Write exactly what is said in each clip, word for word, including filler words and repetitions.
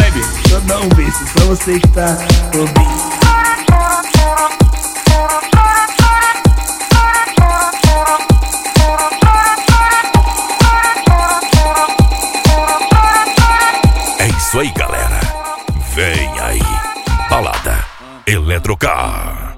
vibe? Tô não, besta, só você que tá bobinho. É isso aí, galera. Vem aí, balada Eletrocar.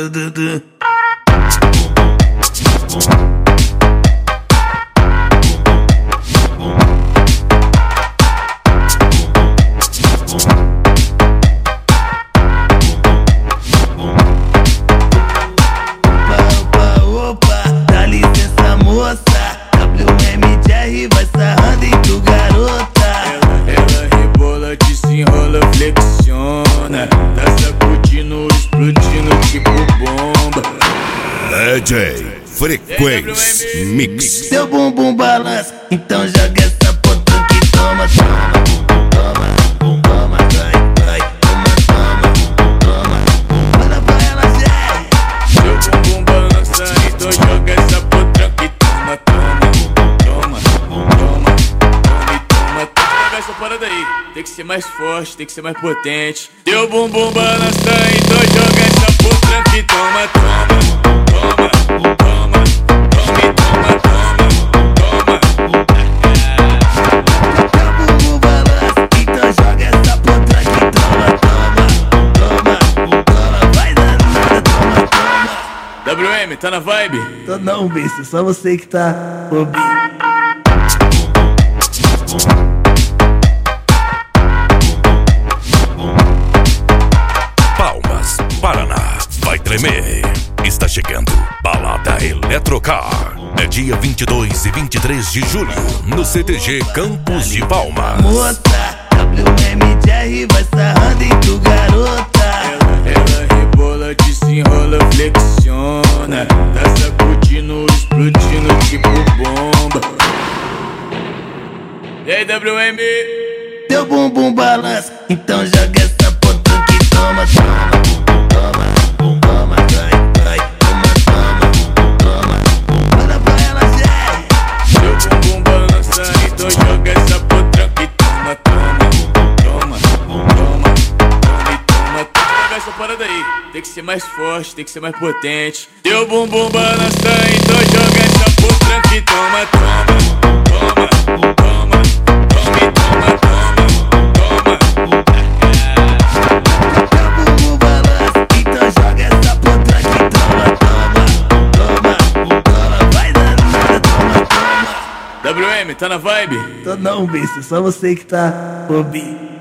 Enrola, flexiona, tá sacudindo, explodindo tipo bomba. D J Frequência Mix. Seu bumbum balança, então joga essa potranca que toma, toma, toma, toma, vai, vai, toma, toma, toma, manda pra ela, Jé. Seu bumbum balança, então joga essa potranca que toma, toma, toma, toma, toma, toma, toma. Pega essa parada aí. Tem que ser mais forte, tem que ser mais potente. Teu bumbum balança, então joga essa potranca que toma, toma, toma, toma, toma, toma, toma, toma. Teu bumbum balança, então joga essa potranca que toma, toma, toma, toma, vai danada, toma, toma. W M, tá na vibe? Tô não, besta, só você que tá bobinho. Paraná vai tremer. Está chegando Balada Eletrocar. É dia vinte e dois e vinte e três de julho no C T G Campos de Palmas. Moça, W M Jerry vai sarrando em tu garota. Ela, ela rebola, desenrola, flexiona, tá sacudindo, explodindo tipo bomba. E aí, W M? Teu bumbum balança, então joga essa potranca que toma, toma. Tem que ser mais forte, tem que ser mais potente. Teu bumbum balança, então joga essa potranca que toma, toma, toma, toma, toma, toma, toma, toma. Teu bumbum balança, então joga essa potranca que toma, toma, toma, toma, vai danada, toma, toma. W M, tá na vibe? Tô não, besta, só você que tá bobinho.